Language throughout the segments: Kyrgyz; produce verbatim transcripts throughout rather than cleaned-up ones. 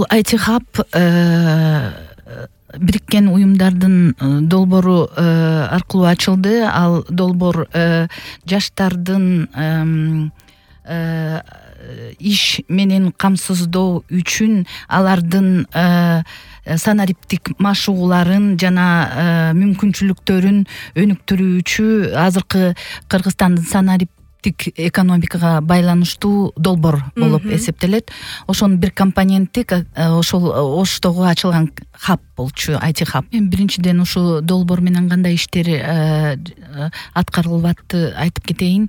ай ти Hub бириккен уюмдардын долбоору аркылуу ачылды. Ал долбоор жаштардын иш менен камсыздоо үчүн алардын санариптик машыгууларын жана мүмкүнчүлүктөрүн өнүктүрүүчү азыркы Кыргызстандын санариптик экономикага байланыштуу долбоор болуп эсептелет. Ошонун бир компоненти ошол Оштогу ачылган хаб болчу, ай ти Hub. Мен биринчиден ушу долбоор менен кандай иштер аткарылып атты айтып кетейин.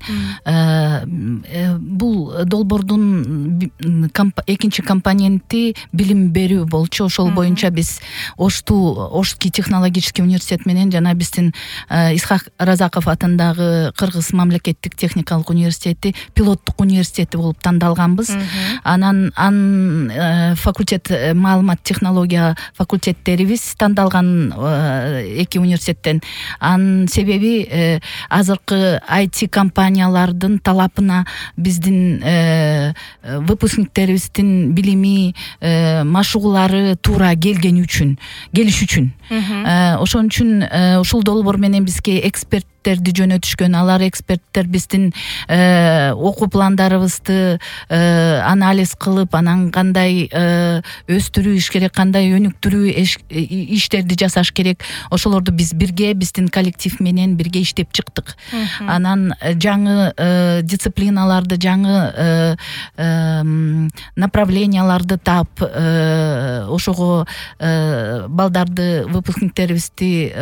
Бул долбоордун экинчи компоненти билим берүү болчу. Ошол боюнча биз Ошту Ошский технологический университет менен жана биздин Исхак Разаков атындагы Кыргыз мамлекеттик техникалык университети пилоттук университети болуп тандалганбыз. Анан ан факультет маалымат технология факультеттерибиз тандалган эки университеттен. Анын себеби азыркы ай ти компаниялардын талапына биздин выпускниктерибиздин билими, машыгуулары туура келген үчүн, келиш үчүн. Ошон үчүн ушул долбоор менен бизге эксперттерди жөнөтүшкөн. Алар эксперттер биздин окуу пландарыбызды анализ кылып, анан кандай өстүрүү иш керек, кандай өнүктүрүү иштерди жасаш керек. Ошолорду биз бирге, биздин коллектив менен бирге иштеп чыктык. Анан жаңы дисциплиналарды, жаңы направленияларды таап, ошого балдарды, выпускниктерибизди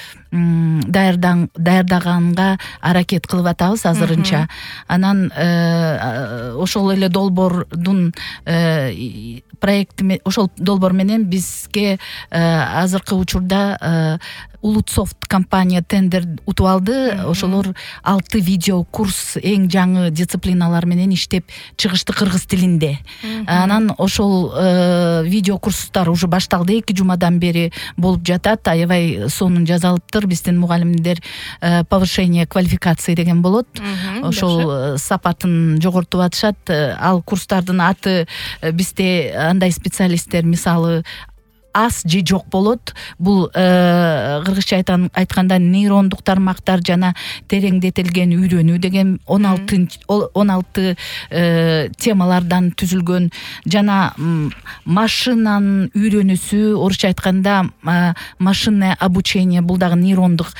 даярдаганга аракет кылып атабыз азырынча. Анан ошол эле долбоордун проекти, ошол долбоор менен бизге азыркы учурда Улутсофт компания тендер утуп алды. Ошолор алты видео курс эң жаңы дисциплиналар менен иштеп чыгышты кыргыз тилинде. Анан ошол видео курстар уже башталды, эки жумадан бери болуп жатат. Аябай сонун жазалыптыр. Биздин мугалимдер повышение квалификации деген болот. Ошол сапатын жогортуп атышат. Ал курстардын аты бизде андай специалисттер мисалы аз же жок болот. Бул кыргызча айтканда нейрондук тармактар жана тереңдетилген үйрөнүү деген он алты темалардан түзүлгөн жана машинанын үйрөнүүсү, орусча айтканда машинное обучение, бул дагы нейрондук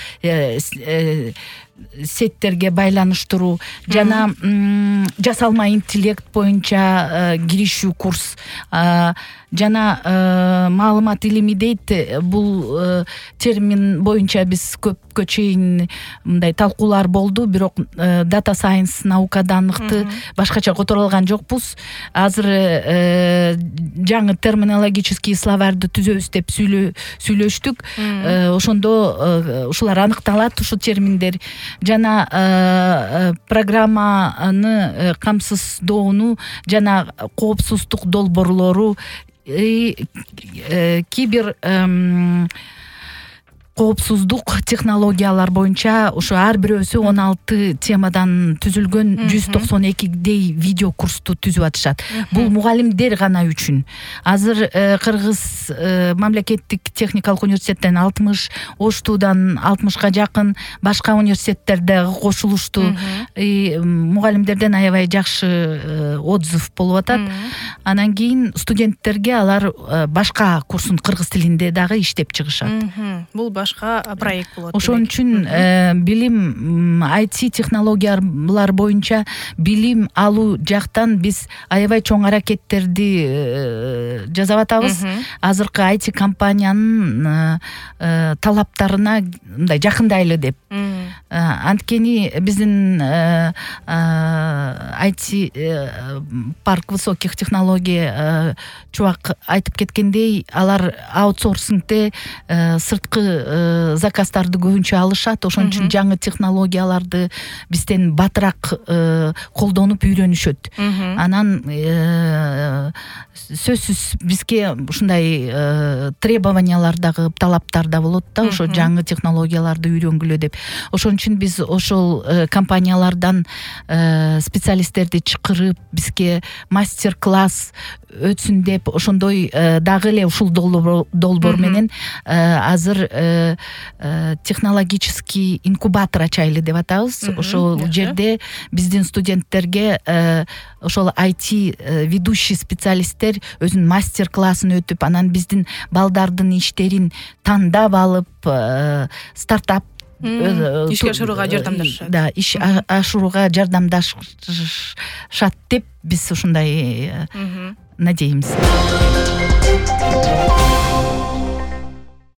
сеттерге байланыштыруу жана жасалма интеллект боюнча киришүү курс жана маалымат илими дейт. Бул термин боюнча биз көпкө чейин мындай талкуулар болду, бирок дата сайенс наукадан ыкты башкача которулган жокпуз. Азыр жаңы терминологический словарды түзөбүз деп сүйлөштүк. Ошондо ушулар аныкталат, ушу терминдер. Жана программаны камсыздоону жана коопсуздук долбоорлору, кибер коопсуздук технологиялар боюнча ушу ар бирөөсү он алты темадан түзүлгөн жүз токсон экидей видео курсту түзүп атышат. Бул мугалимдер гана үчүн. Азыр Кыргыз мамлекеттик техникалык университеттен алтымыш, Оштудан алтымышка жакын башка университеттер дагы кошулушту. Мугалимдерден аябай жакшы отзыв болуп атат. Анан кийин студенттерге алар башка курсун кыргыз тилинде дагы иштеп чыгышат. Бул башка проект болот. Ошон үчүн билим, ай ти технологиялар боюнча билим алуу жактан биз аябай чоң аракеттерди жасап атабыз. Азыркы ай ти компаниянын талаптарына мындай жакындайлы деп. Анткени биздин ай ти парк высоких технологий чубак айтып кеткендей, алар аутсорсингде сырткы заказдарды көбүнчө алышат. Ошон үчүн жаңы технологияларды бизден батыраак колдонуп үйрөнүшөт. Анан сөзсүз бизге ушундай требованиялар дагы, талаптар да болот да, ошо жаңы технологияларды үйрөнгүлө деп. Ошон үчүн биз ошол компаниялардан специалисттер специалисттерди чакырып бизге мастер класс өтсүн деп ошондой дагы эле ушул долбоор менен азыр технологический инкубатор ачайлы деп атабыз. Ошол жерде биздин студенттерге ошол ай ти ведущий специалисттер өзүнүн мастер классын өтүп, анан биздин балдардын иштерин тандап алып стартап ишке ашырууга жардамдашат. Да, иш ашырууга жардамдашат деп биз ушундай надеемся.